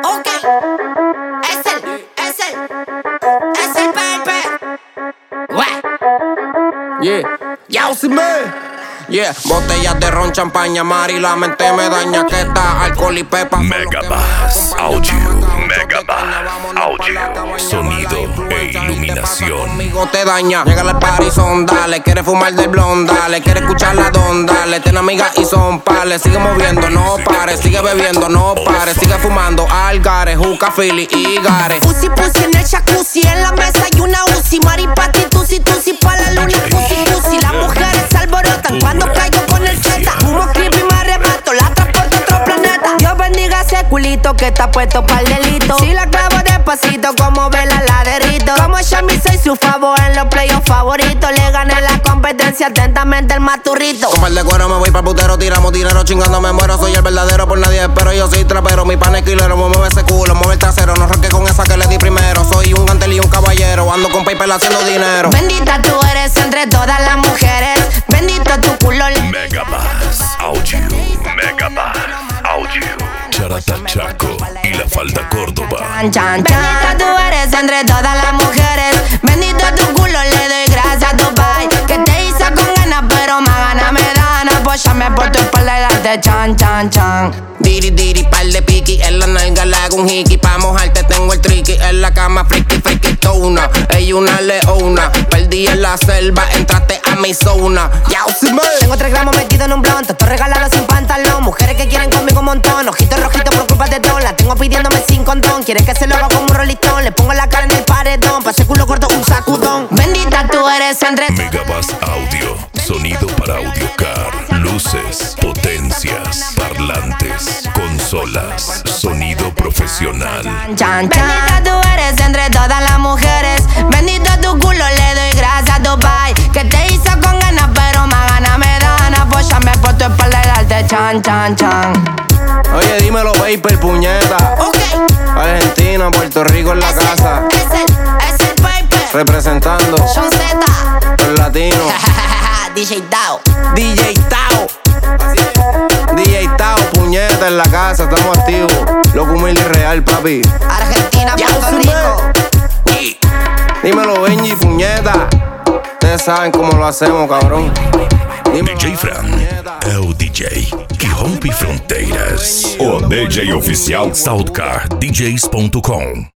Ok, es el Pepe. Yeah, Yausime. Yeah, botellas de ron, champaña, Mari, la mente me daña. Que está alcohol y pepa. Megabass Audio, Megabass Audio, sonido e iluminación. Conmigo te daña. Llega al party, son dale. Quiere fumar del blond, dale. Quiere escuchar la don, dale. Tiene amigas y son pales. Sigue moviendo, no pare. Sigue bebiendo, no pare. Sigue fumando algares, juca, fili y gare. Pussy, pussy en el jacuzzi. En la mesa hay una Uzi. Maripati, tusi, tusi. Pa' la luna, pussy, pussy. Las mujeres se alborotan cuando caigo con el cheta. Humo, clip y me arrebato. La transporto a otro planeta. Dios bendiga ese culito que está puesto para el delito. Si la clavo despacito, como vela la derrito. Como Shami soy su favor en los playoffs favoritos. Le gané la competencia atentamente el maturrito. Con par de cuero me voy pa'l putero. Tiramos dinero chingando me muero. Soy el verdadero, por nadie espero. Yo soy trapero, mi pan es killero. Mueve ese culo, mueve el trasero. No roque con esa que le di primero. Soy un gantel y un caballero. Ando con paper haciendo dinero. Bendita tú eres entre todas las mujeres. Bendito tu culo. Megabass Audio, Megabass Audio. Charata Chaco y la falda Córdoba. Chan, chan, chan. Bendita tú eres entre todas las mujeres. Bendito tu culo, le doy gracias a tu pai. Que te hizo con ganas, pero más ganas me dan. Apóyame por tu espalda y darte chan, chan, chan. Diri, diri, par de piqui. En la nalga le hago un hiki. Pa' mojarte tengo el triqui. En la cama friki, friki, tona. Ella una leona. Perdí en la selva, entraste a mi zona. Yausime. Tengo 3 gramos metido en un blond. Esto regalado sin pantalón. Mujeres que quieren conmigo un montón. Ojitos rojitos por culpa de don. La tengo pidiéndome sin condón. Quieren que se lo haga como un rolistón. Le pongo la cara en el paredón. Pa' ese culo corto un sacudón. Bendita tú eres entre Megabass Audio, sonido para audiocar, luces, potencias, parlantes, consolas, sonido profesional. chan, chan. Bendita tú eres entre todas las mujeres. Bendito tu culo, le doy gracias a tu pai. Que te hizo con ganas, pero más ganas me dan. Apóyame por tu espalda y darte chan, chan, chan. Oye, dímelo, paper, puñeta. Ok, Argentina, Puerto Rico en la casa. es el Pepe. Representando John Z. los latinos. DJ Dao. DJ Tao. DJ Tao, puñeta en la casa, estamos activos. Loco, humilde y real, papi. Argentina, Puerto Rico. Dímelo, Benji, puñeta. Ustedes saben cómo lo hacemos, cabrón. Dímelo, DJ Fran é o DJ que rompe fronteiras. O DJ oficial SoundCardDJs.com.